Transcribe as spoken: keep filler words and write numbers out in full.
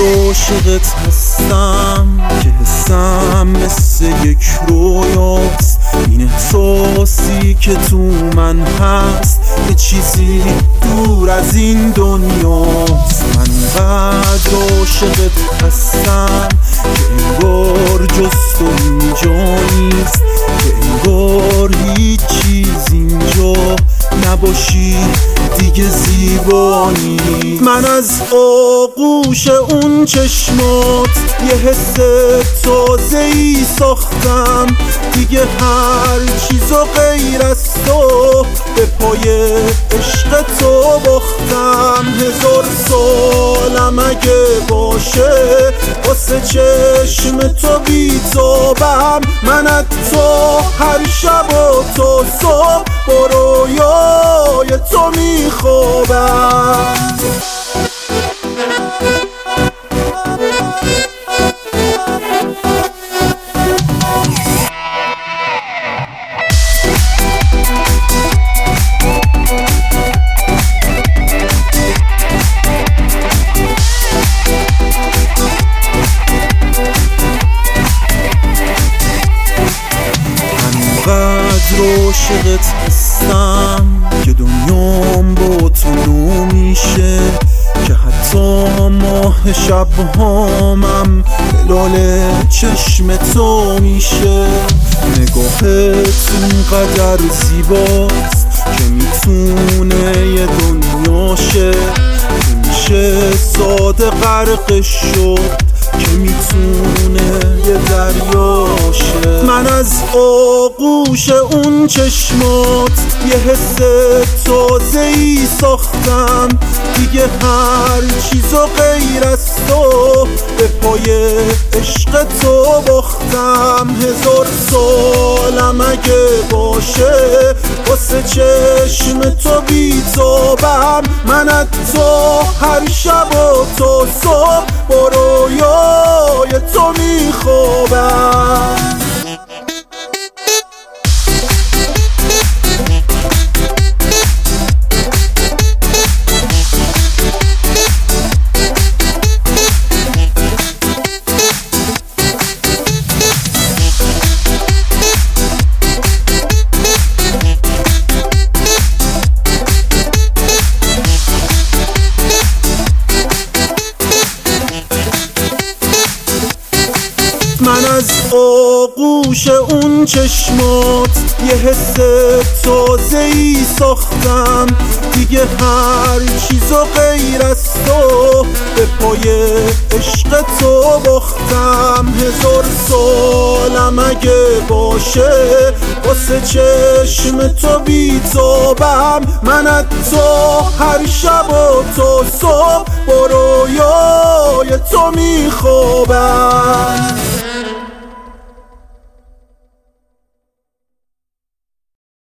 عاشقت هستم که حسم مثل یک رویاست. این احساسی که تو من هست یه چیزی دور از این دنیاست. من اونقدر عاشقت هستم که انگار جز تو اینجا نیست، که انگار هیچ چیز اینجا نباشی دیگه زیبا نیست. من از آغوش اون چشمات یه حس تازه‌ای ساختم، دیگه هر چیزو غیر از تو به پای عشق تو باختم. هزار سالم اگه باشه واسه چشم تو بیتابم. من از تو هر شب و تا صبح با رویای تو میخوابم. انقدر عاشقت هستم که دنیام با تو نو میشه، که حتی ماه شبهامم هلال چشم تو میشه. نگاهت اونقدر زیباست که میتونه یه دنیا شه، که میشه ساده غرقش شد، که میتونه یه دریا شه. من از آغوش اون چشمات یه حس تازه‌ای ساختم، دیگه هر چیزو غیر از تو به پای عشق تو باختم. هزار سالم اگه باشه واسه چشم تو بیتابم. من از تو هر شب و تا صبح با رویای تو میخوابم. من از آغوش اون چشمات یه حس تازه‌ای ساختم، دیگه هر چیزو غیر از تو به پای عشق تو باختم. هزار سالم اگه باشه واسه چشم تو بیتابم. من از تو هر شب و تا صبح با رویای تو میخوابم.